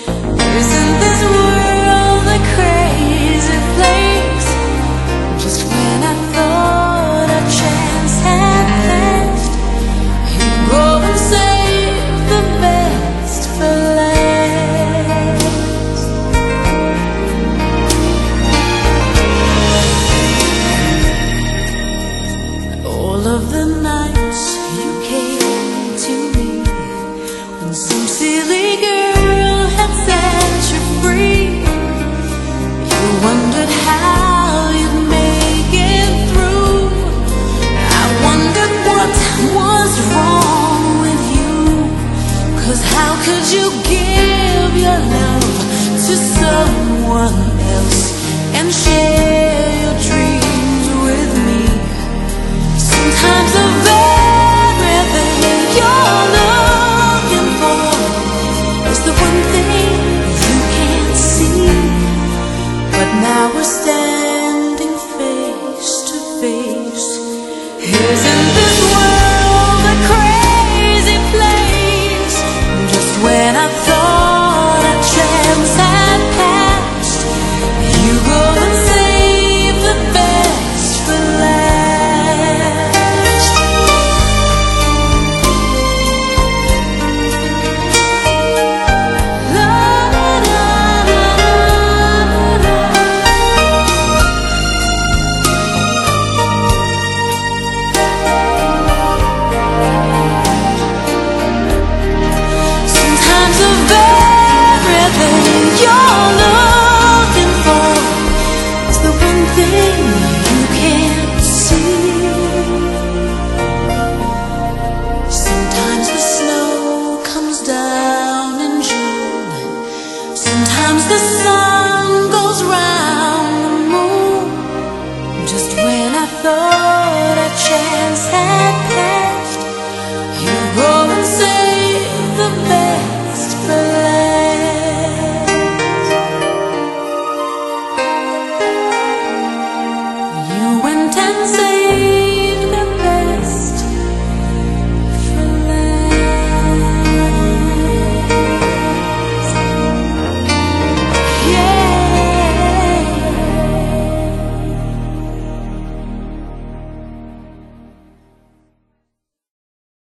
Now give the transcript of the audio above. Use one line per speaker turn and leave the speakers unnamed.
Isn't this world a crazy place? Just when I thought a chance had passed, you go and save the best for last. All of the nights you came to me when some silly girl had set you free, you wondered how you'd make it through. I wondered what was wrong with you, 'cause how could you give your love to someone else and share your dreams with me? Sometimes the very thing you're looking for is the one thing you can't see. But now we're standing face to face. Isn't this world a crazy place? Just when I thought a chance had passed, you go and save the best for last. La, la, la, la, la. Sometimes the very thing you're looking for is the one thing you can't see. Sometimes the snow comes down in June. Sometimes the sun